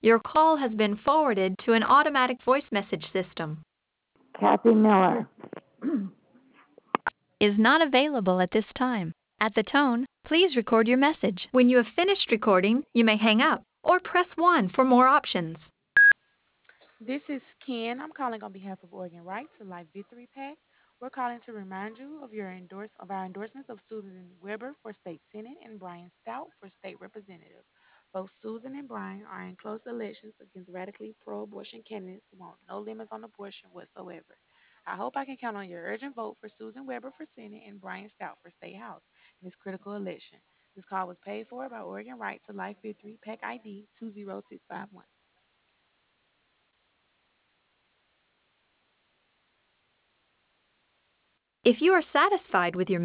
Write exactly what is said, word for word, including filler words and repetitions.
Your call has been forwarded to an automatic voice message system. Kathy Miller. Is not available at this time. At the tone, please record your message. When you have finished recording, you may hang up or press one for more options. This is Ken. I'm calling on behalf of Oregon Right to Life Victory PAC. We're calling to remind you of your endorse of our endorsements of Susan Weber for state senate and Brian Stout for state representative. Both Susan and Brian are in close elections against radically pro-abortion candidates who want no limits on abortion whatsoever. I hope I can count on your urgent vote for Susan Weber for Senate and Brian Stout for State House in this critical election. This call was paid for by Oregon Right to Life Victory PAC I D two zero six five one. If you are satisfied with your